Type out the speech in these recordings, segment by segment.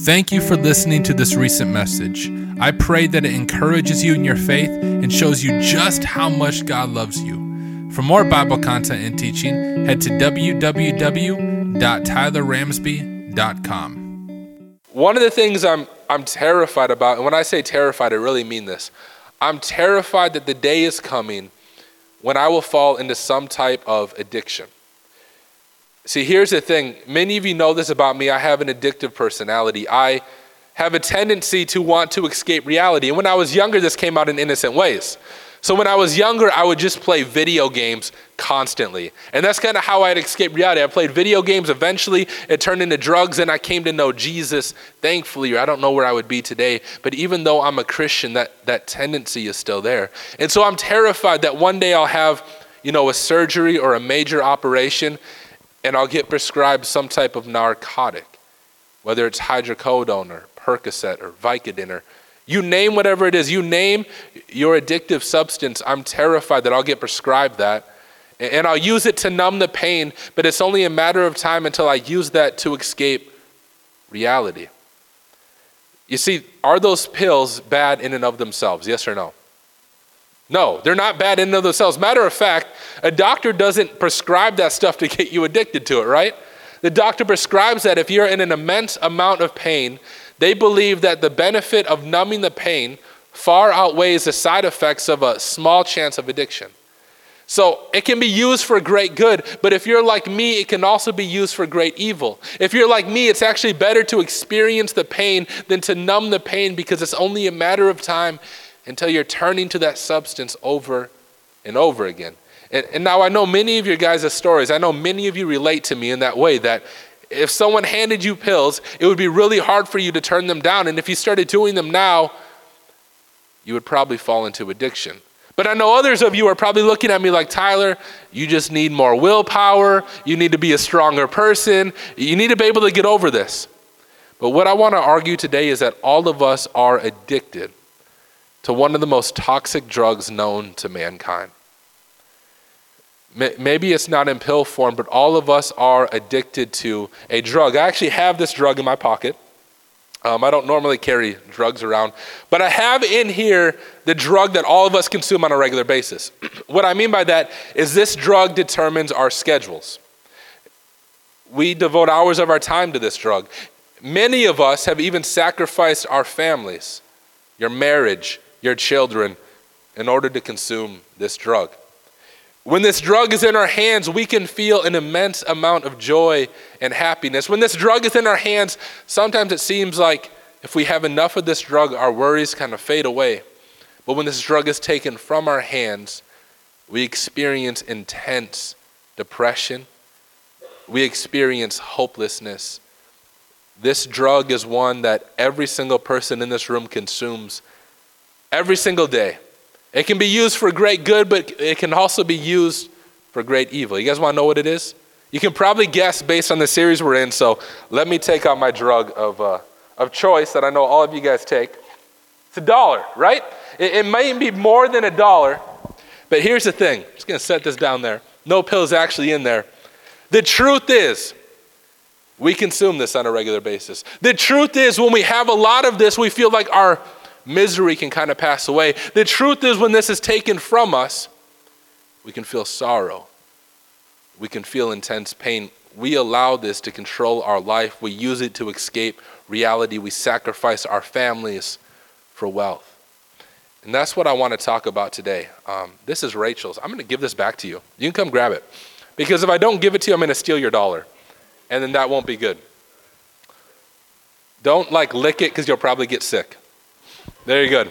Thank you for listening to this recent message. I pray that it encourages you in your faith and shows you just how much God loves you. For more Bible content and teaching, head to www.tylerramsby.com. One of the things I'm terrified about, and when I say terrified, I really mean this. I'm terrified that the day is coming when I will fall into some type of addiction. See, here's the thing. Many of you know this about me. I have an addictive personality. I have a tendency to want to escape reality. And when I was younger, this came out in innocent ways. So when I was younger, I would just play video games constantly. And that's kind of how I'd escape reality. I played video games. Eventually, it turned into drugs, and I came to know Jesus, thankfully, or I don't know where I would be today. But even though I'm a Christian, that tendency is still there. And so I'm terrified that one day I'll have, a surgery or a major operation, and I'll get prescribed some type of narcotic, whether it's hydrocodone or Percocet or Vicodin, or you name whatever it is, you name your addictive substance. I'm terrified that I'll get prescribed that, and I'll use it to numb the pain, but it's only a matter of time until I use that to escape reality. You see, are those pills bad in and of themselves? Yes or no? No, they're not bad in and of themselves. Matter of fact, a doctor doesn't prescribe that stuff to get you addicted to it, right? The doctor prescribes that if you're in an immense amount of pain, they believe that the benefit of numbing the pain far outweighs the side effects of a small chance of addiction. So it can be used for great good, but if you're like me, it can also be used for great evil. If you're like me, it's actually better to experience the pain than to numb the pain, because it's only a matter of time until you're turning to that substance over and over again. And now I know many of your guys' stories. I know many of you relate to me in that way, that if someone handed you pills, it would be really hard for you to turn them down. And if you started doing them now, you would probably fall into addiction. But I know others of you are probably looking at me like, Tyler, you just need more willpower. You need to be a stronger person. You need to be able to get over this. But what I want to argue today is that all of us are addicted to one of the most toxic drugs known to mankind. Maybe it's not in pill form, but all of us are addicted to a drug. I actually have this drug in my pocket. I don't normally carry drugs around, but I have in here the drug that all of us consume on a regular basis. What I mean by that is this drug determines our schedules. We devote hours of our time to this drug. Many of us have even sacrificed our families, your marriage, your children, in order to consume this drug. When this drug is in our hands, we can feel an immense amount of joy and happiness. When this drug is in our hands, sometimes it seems like if we have enough of this drug, our worries kind of fade away. But when this drug is taken from our hands, we experience intense depression. We experience hopelessness. This drug is one that every single person in this room consumes every single day. It can be used for great good, but it can also be used for great evil. You guys want to know what it is? You can probably guess based on the series we're in, so let me take out my drug of choice that I know all of you guys take. It's $1, right? It might be more than $1, but here's the thing. I'm just going to set this down there. No pills actually in there. The truth is, we consume this on a regular basis. The truth is, when we have a lot of this, we feel like our misery can kind of pass away. The truth is, when this is taken from us, we can feel sorrow. We can feel intense pain. We allow this to control our life. We use it to escape reality. We sacrifice our families for wealth. And that's what I want to talk about today. This is Rachel's. I'm going to give this back to you. You can come grab it. Because if I don't give it to you, I'm going to steal your $1. And then that won't be good. Don't lick it, because you'll probably get sick. Very good.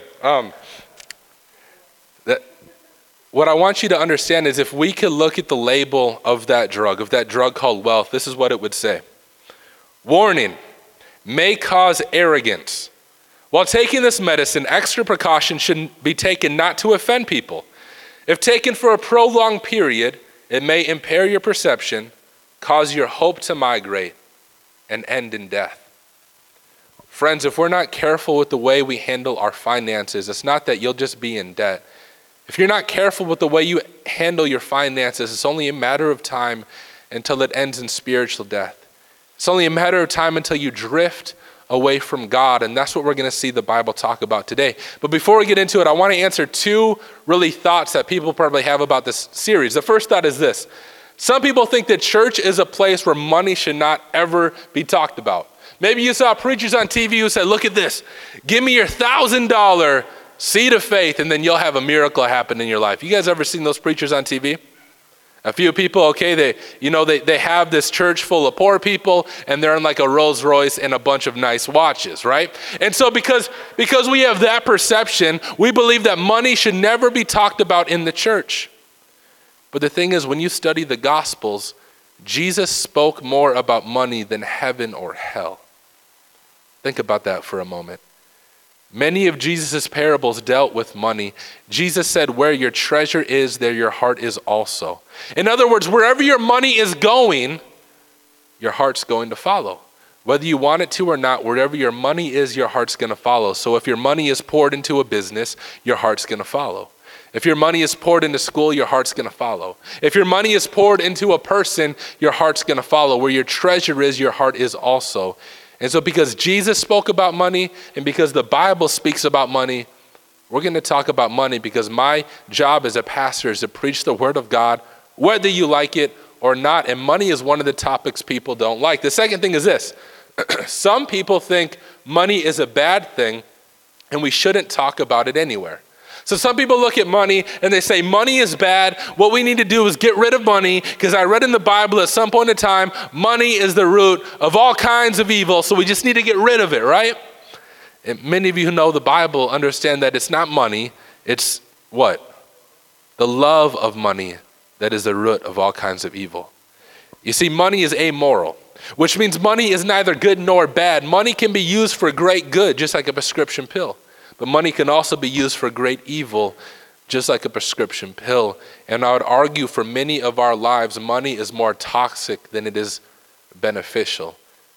What I want you to understand is, if we could look at the label of that drug called wealth, this is what it would say. Warning, may cause arrogance. While taking this medicine, extra precaution should be taken not to offend people. If taken for a prolonged period, it may impair your perception, cause your hope to migrate, and end in death. Friends, if we're not careful with the way we handle our finances, it's not that you'll just be in debt. If you're not careful with the way you handle your finances, it's only a matter of time until it ends in spiritual death. It's only a matter of time until you drift away from God. And that's what we're going to see the Bible talk about today. But before we get into it, I want to answer two really thoughts that people probably have about this series. The first thought is this. Some people think that church is a place where money should not ever be talked about. Maybe you saw preachers on TV who said, look at this, give me your $1,000 seed of faith and then you'll have a miracle happen in your life. You guys ever seen those preachers on TV? A few people, okay, they have this church full of poor people and they're in like a Rolls Royce and a bunch of nice watches, right? And so because we have that perception, we believe that money should never be talked about in the church. But the thing is, when you study the Gospels, Jesus spoke more about money than heaven or hell. Think about that for a moment. Many of Jesus' parables dealt with money. Jesus said, where your treasure is, there your heart is also. In other words, wherever your money is going, your heart's going to follow. Whether you want it to or not, wherever your money is, your heart's going to follow. So if your money is poured into a business, your heart's going to follow. If your money is poured into school, your heart's going to follow. If your money is poured into a person, your heart's going to follow. Where your treasure is, your heart is also. And so because Jesus spoke about money and because the Bible speaks about money, we're going to talk about money because my job as a pastor is to preach the word of God, whether you like it or not. And money is one of the topics people don't like. The second thing is this. Some people think money is a bad thing and we shouldn't talk about it anywhere. So some people look at money and they say money is bad. What we need to do is get rid of money because I read in the Bible at some point in time, money is the root of all kinds of evil. So we just need to get rid of it, right? And many of you who know the Bible understand that it's not money. It's what? The love of money that is the root of all kinds of evil. You see, money is amoral, which means money is neither good nor bad. Money can be used for great good, just like a prescription pill. But money can also be used for great evil, just like a prescription pill. And I would argue for many of our lives, money is more toxic than it is beneficial.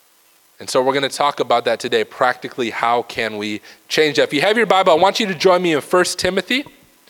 And so we're going to talk about that today. Practically, how can we change that? If you have your Bible, I want you to join me in 1 Timothy.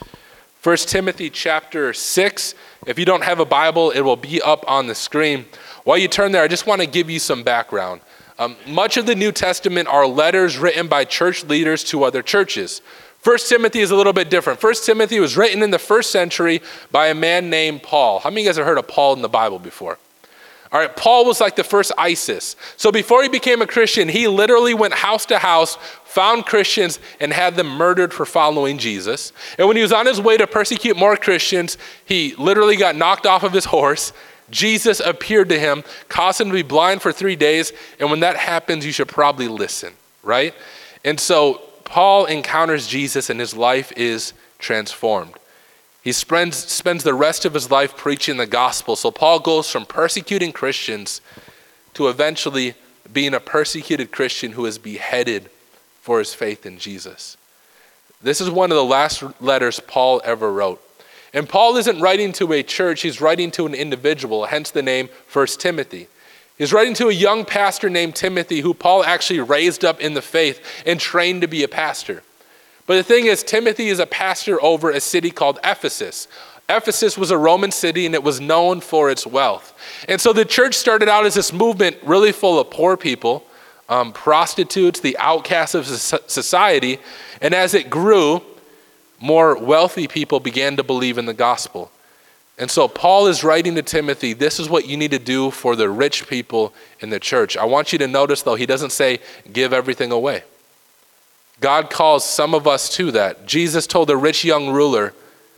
1 Timothy chapter 6. If you don't have a Bible, it will be up on the screen. While you turn there, I just want to give you some background. Much of the New Testament are letters written by church leaders to other churches. 1 Timothy is a little bit different. 1 Timothy was written in the first century by a man named Paul. How many of you guys have heard of Paul in the Bible before? All right, Paul was like the first ISIS. So before he became a Christian, he literally went house to house, found Christians, and had them murdered for following Jesus. And when he was on his way to persecute more Christians, he literally got knocked off of his horse. Jesus appeared to him, caused him to be blind for 3 days. And when that happens, you should probably listen, right? And so Paul encounters Jesus and his life is transformed. He spends the rest of his life preaching the gospel. So Paul goes from persecuting Christians to eventually being a persecuted Christian who is beheaded for his faith in Jesus. This is one of the last letters Paul ever wrote. And Paul isn't writing to a church, he's writing to an individual, hence the name 1 Timothy. He's writing to a young pastor named Timothy who Paul actually raised up in the faith and trained to be a pastor. But the thing is, Timothy is a pastor over a city called Ephesus. Ephesus was a Roman city and it was known for its wealth. And so the church started out as this movement really full of poor people, prostitutes, the outcasts of society. And as it grew, more wealthy people began to believe in the gospel. And so Paul is writing to Timothy, this is what you need to do for the rich people in the church. I want you to notice, though, he doesn't say give everything away. God calls some of us to that. Jesus told the rich young ruler,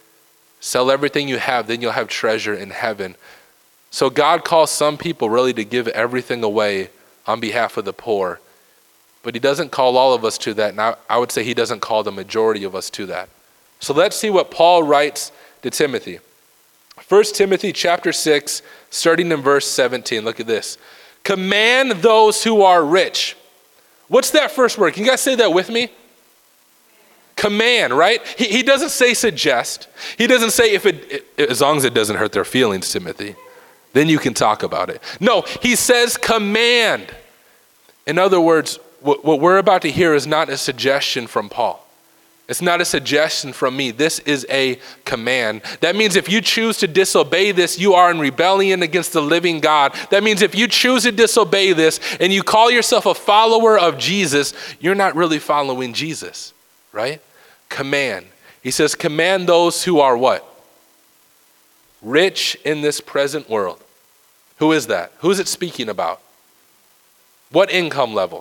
sell everything you have, then you'll have treasure in heaven. So God calls some people really to give everything away on behalf of the poor. But he doesn't call all of us to that. And I would say he doesn't call the majority of us to that. So let's see what Paul writes to Timothy. 1 Timothy chapter 6, starting in verse 17. Look at this. Command those who are rich. What's that first word? Can you guys say that with me? Command, right? He doesn't say suggest. He doesn't say as long as it doesn't hurt their feelings, Timothy, then you can talk about it. No, he says command. In other words, what we're about to hear is not a suggestion from Paul. It's not a suggestion from me. This is a command. That means if you choose to disobey this, you are in rebellion against the living God. That means if you choose to disobey this and you call yourself a follower of Jesus, you're not really following Jesus, right? Command. He says, command those who are what? Rich in this present world. Who is that? Who is it speaking about? What income level?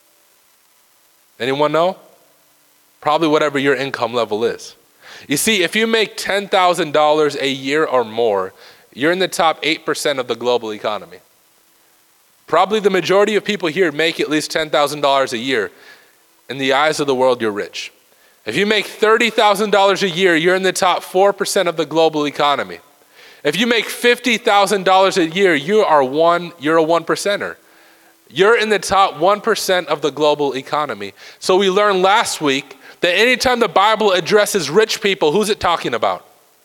Anyone know? Probably whatever your income level is. You see, if you make $10,000 a year or more, you're in the top 8% of the global economy. Probably the majority of people here make at least $10,000 a year. In the eyes of the world, you're rich. If you make $30,000 a year, you're in the top 4% of the global economy. If you make $50,000 a year, you're a 1%er. You're in the top 1% of the global economy. So we learned last week that anytime the Bible addresses rich people, who's it talking about?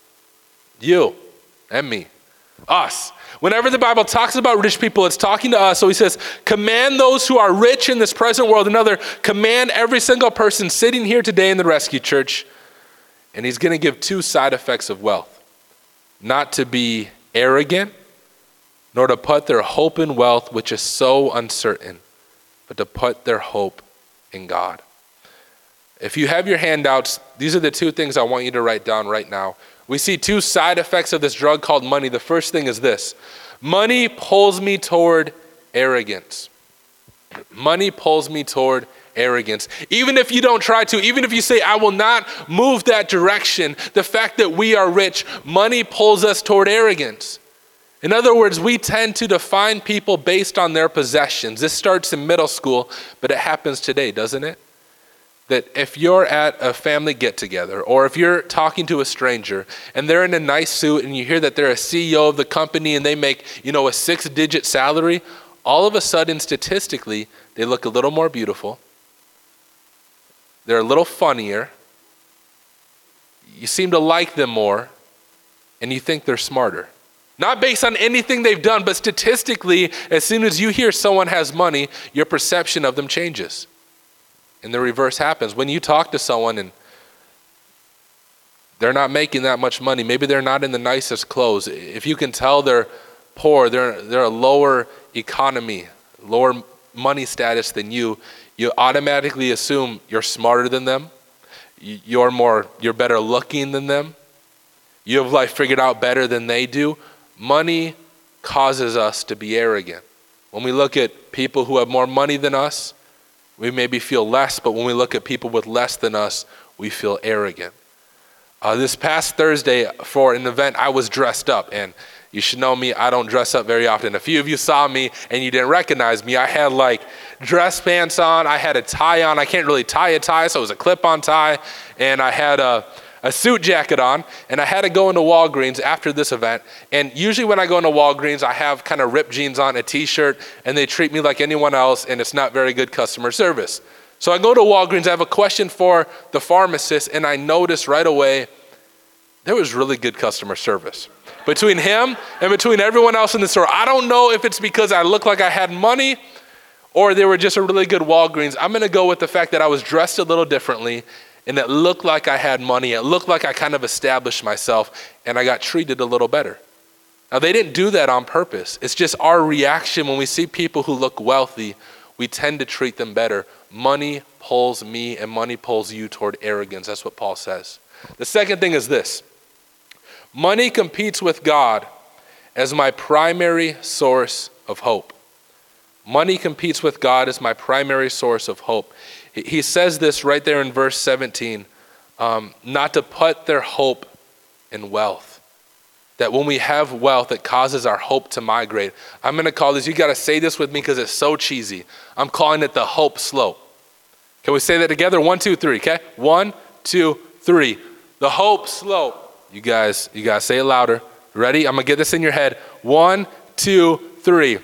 You and me, us. Whenever the Bible talks about rich people, it's talking to us. So he says, command those who are rich in this present world. Another, command every single person sitting here today in the Rescue Church. And he's going to give two side effects of wealth. Not to be arrogant, nor to put their hope in wealth, which is so uncertain, but to put their hope in God. If you have your handouts, these are the two things I want you to write down right now. We see two side effects of this drug called money. The first thing is this. Money pulls me toward arrogance. Money pulls me toward arrogance. Even if you don't try to, even if you say, I will not move that direction, the fact that we are rich, money pulls us toward arrogance. In other words, we tend to define people based on their possessions. This starts in middle school, but it happens today, doesn't it? That if you're at a family get-together, or if you're talking to a stranger and they're in a nice suit and you hear that they're a CEO of the company and they make, a 6-digit salary, all of a sudden, statistically, they look a little more beautiful. They're a little funnier. You seem to like them more, and you think they're smarter. Not based on anything they've done, but statistically, as soon as you hear someone has money, your perception of them changes. And the reverse happens. When you talk to someone and they're not making that much money, maybe they're not in the nicest clothes. If you can tell they're poor, they're a lower economy, lower money status than you automatically assume you're smarter than them. You're better looking than them. You have life figured out better than they do. Money causes us to be arrogant. When we look at people who have more money than us, we maybe feel less, but when we look at people with less than us, we feel arrogant. This past Thursday for an event, I was dressed up, and you should know me, I don't dress up very often. A few of you saw me and you didn't recognize me. I had dress pants on, I had a tie on. I can't really tie a tie, so it was a clip-on tie, and I had a suit jacket on, and I had to go into Walgreens after this event. And usually when I go into Walgreens, I have kind of ripped jeans on, a t-shirt, and they treat me like anyone else, and it's not very good customer service. So I go to Walgreens, I have a question for the pharmacist, and I notice right away there was really good customer service. Between him and between everyone else in the store. I don't know if it's because I looked like I had money or they were just a really good Walgreens. I'm gonna go with the fact that I was dressed a little differently and it looked like I had money. It looked like I kind of established myself and I got treated a little better. Now they didn't do that on purpose. It's just our reaction when we see people who look wealthy, we tend to treat them better. Money pulls me and money pulls you toward arrogance. That's what Paul says. The second thing is this. Money competes with God as my primary source of hope. Money competes with God as my primary source of hope. He says this right there in verse 17, not to put their hope in wealth. That when we have wealth, it causes our hope to migrate. I'm going to call this, you got to say this with me because it's so cheesy. I'm calling it the hope slope. Can we say that together? 1, 2, 3, okay? 1, 2, 3. The hope slope. You guys say it louder. Ready? I'm going to get this in your head. 1, 2, 3.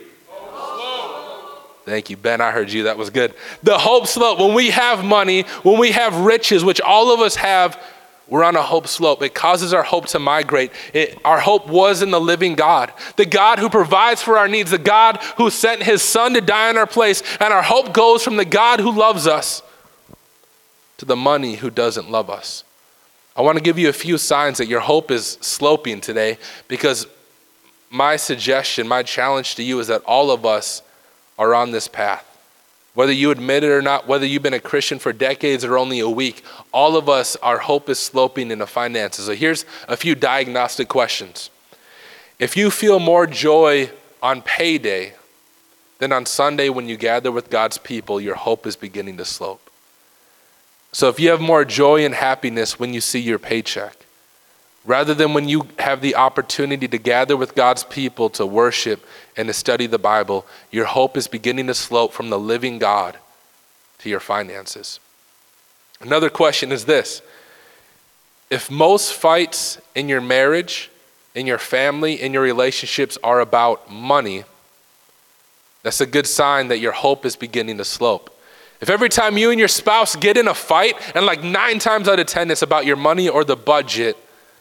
Thank you, Ben. I heard you. That was good. The hope slope. When we have money, when we have riches, which all of us have, we're on a hope slope. It causes our hope to migrate. Our hope was in the living God, the God who provides for our needs, the God who sent his son to die in our place. And our hope goes from the God who loves us to the money who doesn't love us. I want to give you a few signs that your hope is sloping today, because my suggestion, my challenge to you is that all of us are on this path. Whether you admit it or not, whether you've been a Christian for decades or only a week, all of us, our hope is sloping in the finances. So here's a few diagnostic questions. If you feel more joy on payday than on Sunday when you gather with God's people, your hope is beginning to slope. So if you have more joy and happiness when you see your paycheck, rather than when you have the opportunity to gather with God's people to worship and to study the Bible, your hope is beginning to slope from the living God to your finances. Another question is this: if most fights in your marriage, in your family, in your relationships are about money, that's a good sign that your hope is beginning to slope. If every time you and your spouse get in a fight, and like 9 times out of 10 it's about your money or the budget,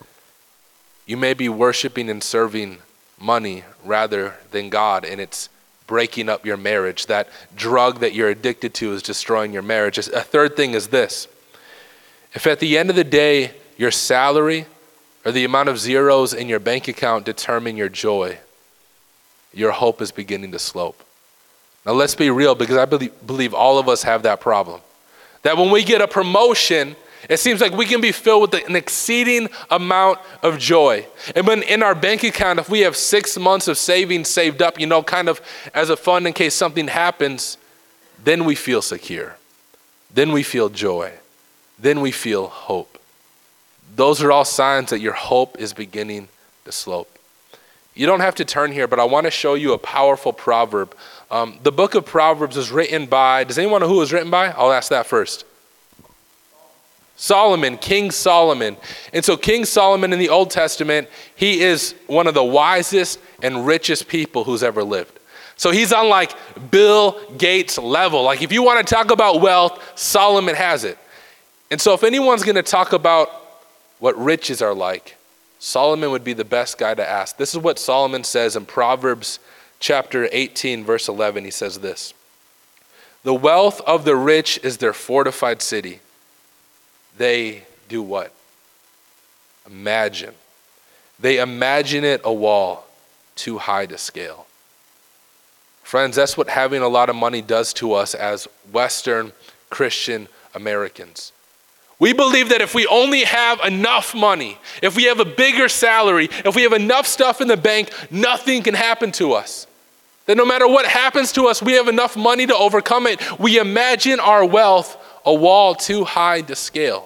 you may be worshiping and serving money rather than God, and it's breaking up your marriage. That drug that you're addicted to is destroying your marriage. A third thing is this: if at the end of the day, your salary or the amount of zeros in your bank account determine your joy, your hope is beginning to slope. Now let's be real, because I believe all of us have that problem. That when we get a promotion, it seems like we can be filled with an exceeding amount of joy. And when in our bank account, if we have 6 months of savings saved up, kind of as a fund in case something happens, then we feel secure. Then we feel joy. Then we feel hope. Those are all signs that your hope is beginning to slope. You don't have to turn here, but I want to show you a powerful proverb. The book of Proverbs was written by, does anyone know who it was written by? I'll ask that first. Solomon, King Solomon. And so King Solomon in the Old Testament, he is one of the wisest and richest people who's ever lived. So he's on like Bill Gates level. Like if you want to talk about wealth, Solomon has it. And so if anyone's going to talk about what riches are like, Solomon would be the best guy to ask. This is what Solomon says in Proverbs chapter 18, verse 11. He says this: "The wealth of the rich is their fortified city. They do what? Imagine. They imagine it a wall too high to scale." Friends, that's what having a lot of money does to us as Western Christian Americans. We believe that if we only have enough money, if we have a bigger salary, if we have enough stuff in the bank, nothing can happen to us. That no matter what happens to us, we have enough money to overcome it. We imagine our wealth a wall too high to scale.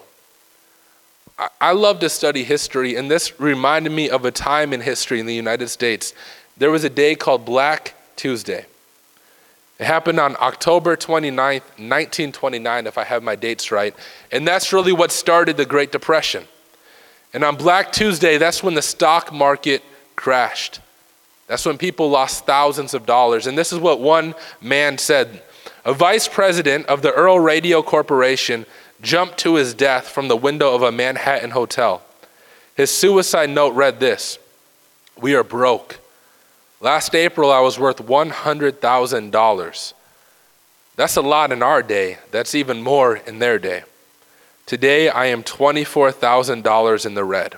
I love to study history, and this reminded me of a time in history in the United States. There was a day called Black Tuesday. It happened on October 29th, 1929, if I have my dates right. And that's really what started the Great Depression. And on Black Tuesday, that's when the stock market crashed. That's when people lost thousands of dollars. And this is what one man said: "A vice president of the Earl Radio Corporation jumped to his death from the window of a Manhattan hotel. His suicide note read this: 'We are broke. Last April, I was worth $100,000. That's a lot in our day. That's even more in their day. Today, I am $24,000 in the red.'"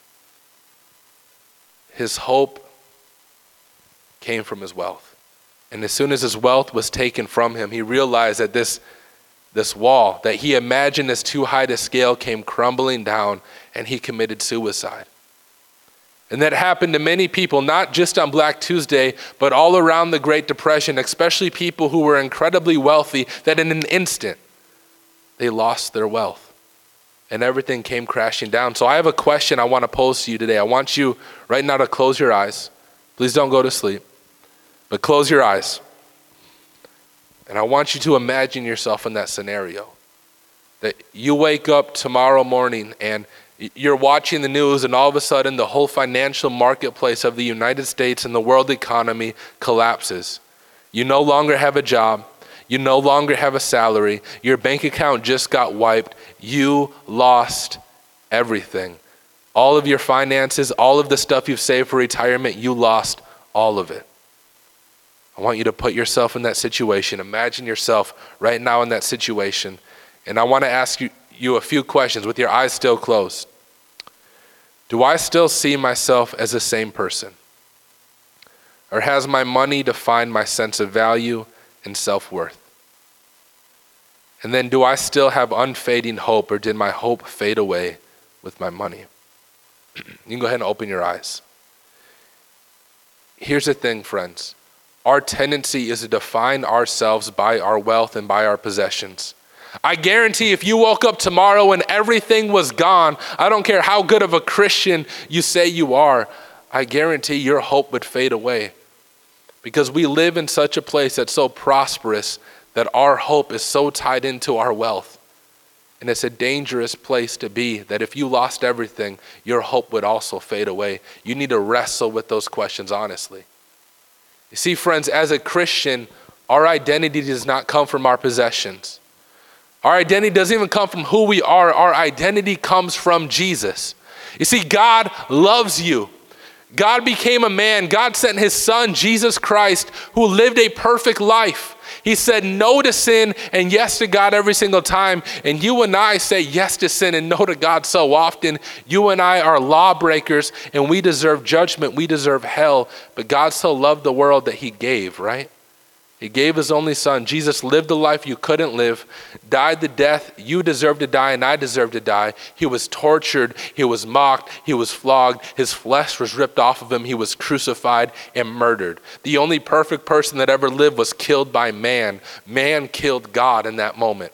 His hope came from his wealth. And as soon as his wealth was taken from him, he realized that this wall that he imagined as too high to scale came crumbling down, and he committed suicide. And that happened to many people, not just on Black Tuesday, but all around the Great Depression, especially people who were incredibly wealthy, that in an instant, they lost their wealth and everything came crashing down. So I have a question I want to pose to you today. I want you right now to close your eyes. Please don't go to sleep, but close your eyes. And I want you to imagine yourself in that scenario. That you wake up tomorrow morning and you're watching the news, and all of a sudden the whole financial marketplace of the United States and the world economy collapses. You no longer have a job. You no longer have a salary. Your bank account just got wiped. You lost everything. All of your finances, all of the stuff you've saved for retirement, you lost all of it. I want you to put yourself in that situation. Imagine yourself right now in that situation. And I want to ask you a few questions with your eyes still closed. Do I still see myself as the same person? Or has my money defined my sense of value and self-worth? And then, do I still have unfading hope, or did my hope fade away with my money? You can go ahead and open your eyes. Here's the thing, friends. Our tendency is to define ourselves by our wealth and by our possessions. I guarantee if you woke up tomorrow and everything was gone, I don't care how good of a Christian you say you are, I guarantee your hope would fade away. Because we live in such a place that's so prosperous that our hope is so tied into our wealth. And it's a dangerous place to be, that if you lost everything, your hope would also fade away. You need to wrestle with those questions honestly. You see, friends, as a Christian, our identity does not come from our possessions. Our identity doesn't even come from who we are. Our identity comes from Jesus. You see, God loves you. God became a man. God sent his son, Jesus Christ, who lived a perfect life. He said no to sin and yes to God every single time. And you and I say yes to sin and no to God so often. You and I are lawbreakers and we deserve judgment. We deserve hell. But God so loved the world that he gave, right? He gave his only son. Jesus lived the life you couldn't live, died the death you deserve to die and I deserve to die. He was tortured, he was mocked, he was flogged, his flesh was ripped off of him, he was crucified and murdered. The only perfect person that ever lived was killed by man. Man killed God in that moment.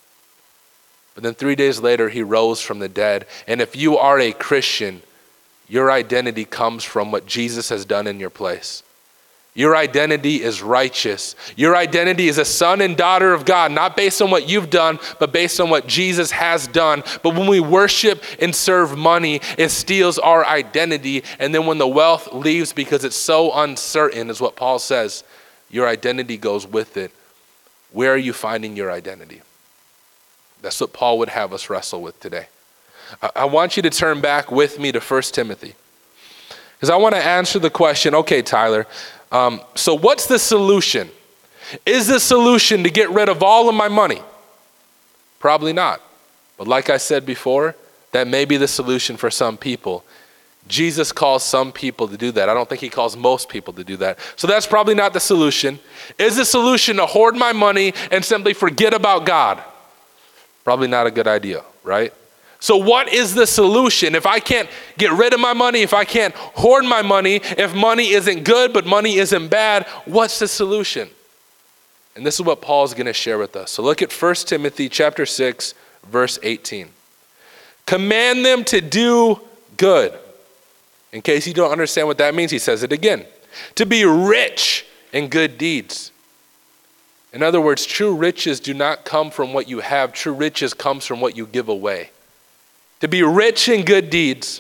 But then 3 days later, he rose from the dead. And if you are a Christian, your identity comes from what Jesus has done in your place. Your identity is righteous. Your identity is a son and daughter of God, not based on what you've done, but based on what Jesus has done. But when we worship and serve money, it steals our identity. And then when the wealth leaves because it's so uncertain, is what Paul says, your identity goes with it. Where are you finding your identity? That's what Paul would have us wrestle with today. I want you to turn back with me to 1 Timothy. Because I want to answer the question, okay, Tyler, so what's the solution? Is the solution to get rid of all of my money? Probably not. But like I said before, that may be the solution for some people. Jesus calls some people to do that. I don't think he calls most people to do that. So that's probably not the solution. Is the solution to hoard my money and simply forget about God? Probably not a good idea, right? So what is the solution? If I can't get rid of my money, if I can't hoard my money, if money isn't good but money isn't bad, what's the solution? And this is what Paul's going to share with us. So look at 1 Timothy chapter 6, verse 18. Command them to do good. In case you don't understand what that means, he says it again. To be rich in good deeds. In other words, true riches do not come from what you have. True riches comes from what you give away. To be rich in good deeds,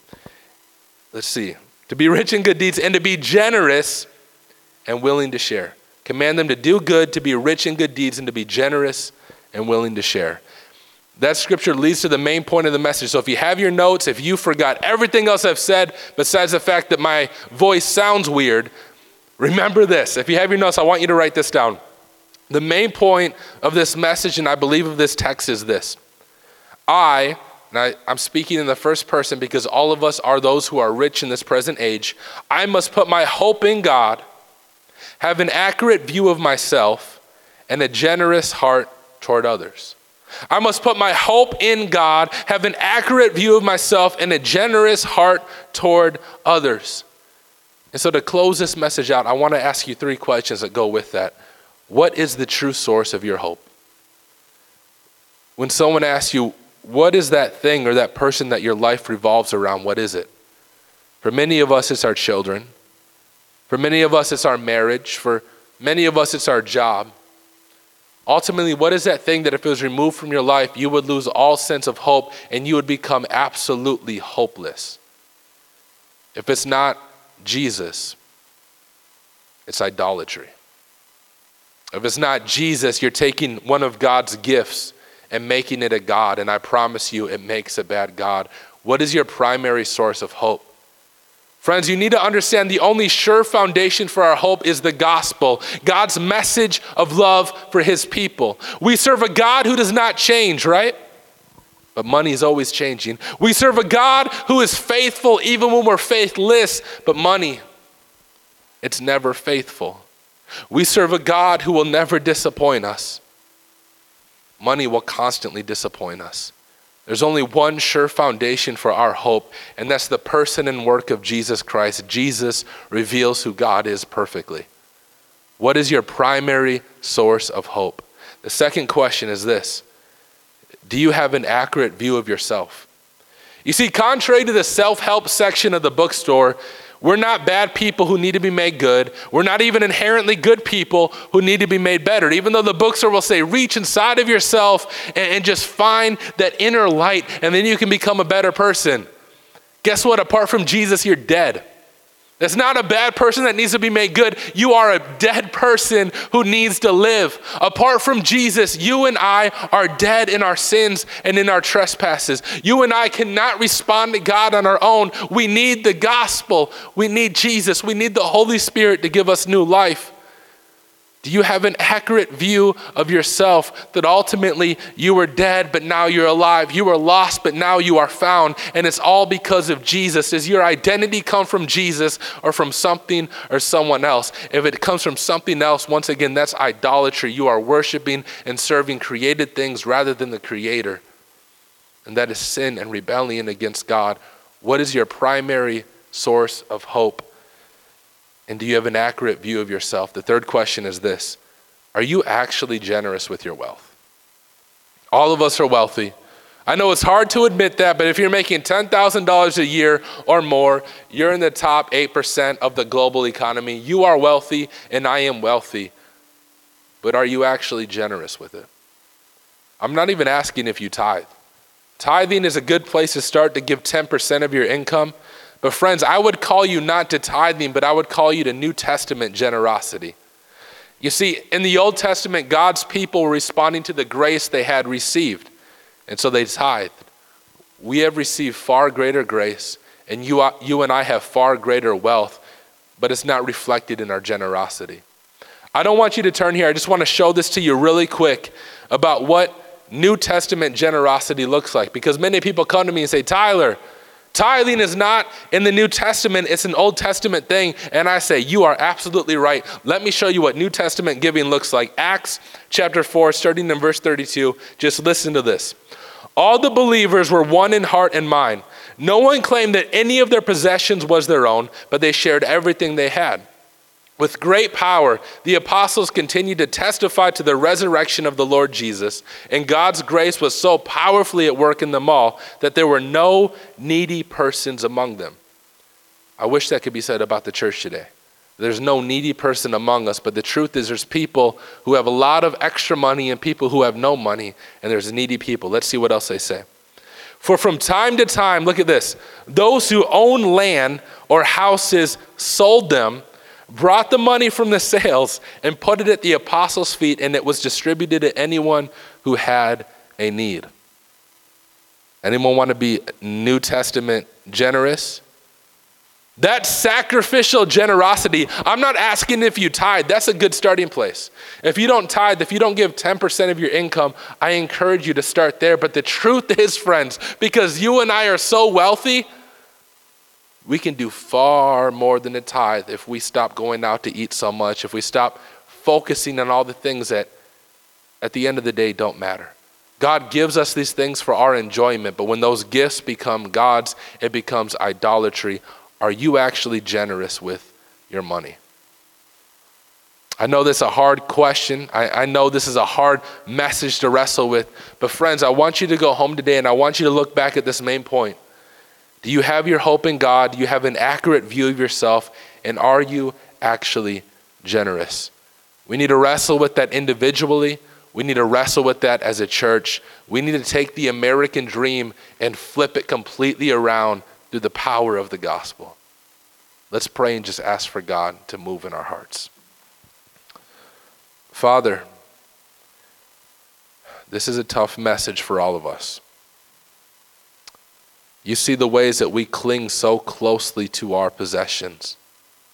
to be rich in good deeds and to be generous and willing to share. Command them to do good, to be rich in good deeds, and to be generous and willing to share. That scripture leads to the main point of the message. So if you have your notes, if you forgot everything else I've said, besides the fact that my voice sounds weird, remember this. If you have your notes, I want you to write this down. The main point of this message, and I believe of this text, is this. I'm speaking in the first person because all of us are those who are rich in this present age. I must put my hope in God, have an accurate view of myself, and a generous heart toward others. I must put my hope in God, have an accurate view of myself, and a generous heart toward others. And so to close this message out, I want to ask you 3 questions that go with that. What is the true source of your hope? When someone asks you, what is that thing or that person that your life revolves around? What is it? For many of us, it's our children. For many of us, it's our marriage. For many of us, it's our job. Ultimately, what is that thing that if it was removed from your life, you would lose all sense of hope and you would become absolutely hopeless? If it's not Jesus, it's idolatry. If it's not Jesus, you're taking one of God's gifts and making it a God, and I promise you it makes a bad God. What is your primary source of hope? Friends, you need to understand the only sure foundation for our hope is the gospel, God's message of love for his people. We serve a God who does not change, right? but money is always changing. We serve a God who is faithful even when we're faithless, but money, it's never faithful. We serve a God who will never disappoint us. Money will constantly disappoint us. There's only one sure foundation for our hope, and that's the person and work of Jesus Christ. Jesus reveals who God is perfectly. What is your primary source of hope? The second question is this: do you have an accurate view of yourself? You see, contrary to the self-help section of the bookstore, we're not bad people who need to be made good. We're not even inherently good people who need to be made better. Even though the bookstore will say, reach inside of yourself and just find that inner light, and then you can become a better person. Guess what? Apart from Jesus, you're dead. It's not a bad person that needs to be made good. You are a dead person who needs to live. Apart from Jesus, you and I are dead in our sins and in our trespasses. You and I cannot respond to God on our own. We need the gospel. We need Jesus. We need the Holy Spirit to give us new life. Do you have an accurate view of yourself that ultimately you were dead, but now you're alive? You were lost, but now you are found, and it's all because of Jesus. Does your identity come from Jesus or from something or someone else? If it comes from something else, once again, that's idolatry. You are worshiping and serving created things rather than the Creator, and that is sin and rebellion against God. What is your primary source of hope? And do you have an accurate view of yourself? The third question is this: are you actually generous with your wealth? All of us are wealthy. I know it's hard to admit that, but if you're making $10,000 a year or more, you're in the top 8% of the global economy. You are wealthy and I am wealthy. But are you actually generous with it? I'm not even asking if you tithe. Tithing is a good place to start, to give 10% of your income. But friends, I would call you not to tithing, but I would call you to New Testament generosity. You see, in the Old Testament, God's people were responding to the grace they had received, and so they tithed. We have received far greater grace, and you and I have far greater wealth, but it's not reflected in our generosity. I don't want you to turn here. I just want to show this to you really quick about what New Testament generosity looks like, because many people come to me and say, Tyler, tithing is not in the New Testament, it's an Old Testament thing. And I say, you are absolutely right. Let me show you what New Testament giving looks like. Acts chapter 4, starting in verse 32, just listen to this. All the believers were one in heart and mind. No one claimed that any of their possessions was their own, but they shared everything they had. With great power, the apostles continued to testify to the resurrection of the Lord Jesus, and God's grace was so powerfully at work in them all that there were no needy persons among them. I wish that could be said about the church today. There's no needy person among us, but the truth is there's people who have a lot of extra money and people who have no money, and there's needy people. Let's see what else they say. For from time to time, look at this, those who own land or houses sold them, brought the money from the sales and put it at the apostles' feet, and it was distributed to anyone who had a need. Anyone want to be New Testament generous? That sacrificial generosity, I'm not asking if you tithe. That's a good starting place. If you don't tithe, if you don't give 10% of your income, I encourage you to start there. But the truth is, friends, because you and I are so wealthy, we can do far more than a tithe if we stop going out to eat so much, if we stop focusing on all the things that at the end of the day don't matter. God gives us these things for our enjoyment, but when those gifts become God's, it becomes idolatry. Are you actually generous with your money? I know this is a hard question. I know this is a hard message to wrestle with, but friends, I want you to go home today and I want you to look back at this main point. Do you have your hope in God? Do you have an accurate view of yourself? And are you actually generous? We need to wrestle with that individually. We need to wrestle with that as a church. We need to take the American dream and flip it completely around through the power of the gospel. Let's pray and just ask for God to move in our hearts. Father, this is a tough message for all of us. You see the ways that we cling so closely to our possessions.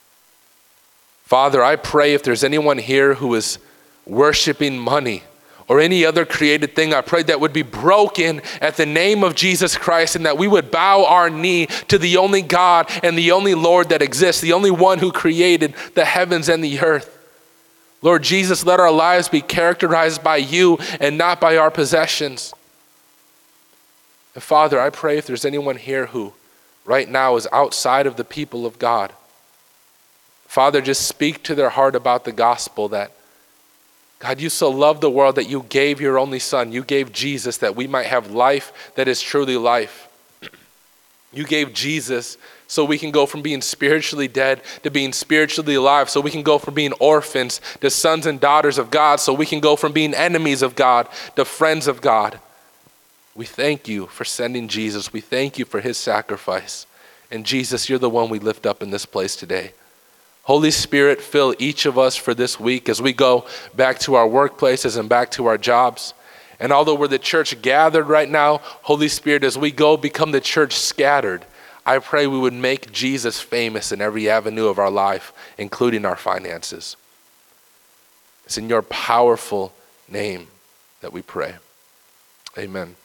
Father, I pray if there's anyone here who is worshiping money or any other created thing, I pray that would be broken at the name of Jesus Christ, and that we would bow our knee to the only God and the only Lord that exists, the only one who created the heavens and the earth. Lord Jesus, let our lives be characterized by you and not by our possessions. And Father, I pray if there's anyone here who right now is outside of the people of God, Father, just speak to their heart about the gospel, that God, you so loved the world that you gave your only Son. You gave Jesus that we might have life that is truly life. You gave Jesus so we can go from being spiritually dead to being spiritually alive, so we can go from being orphans to sons and daughters of God, so we can go from being enemies of God to friends of God. We thank you for sending Jesus. We thank you for his sacrifice. And Jesus, you're the one we lift up in this place today. Holy Spirit, fill each of us for this week as we go back to our workplaces and back to our jobs. And although we're the church gathered right now, Holy Spirit, as we go become the church scattered, I pray we would make Jesus famous in every avenue of our life, including our finances. It's in your powerful name that we pray. Amen.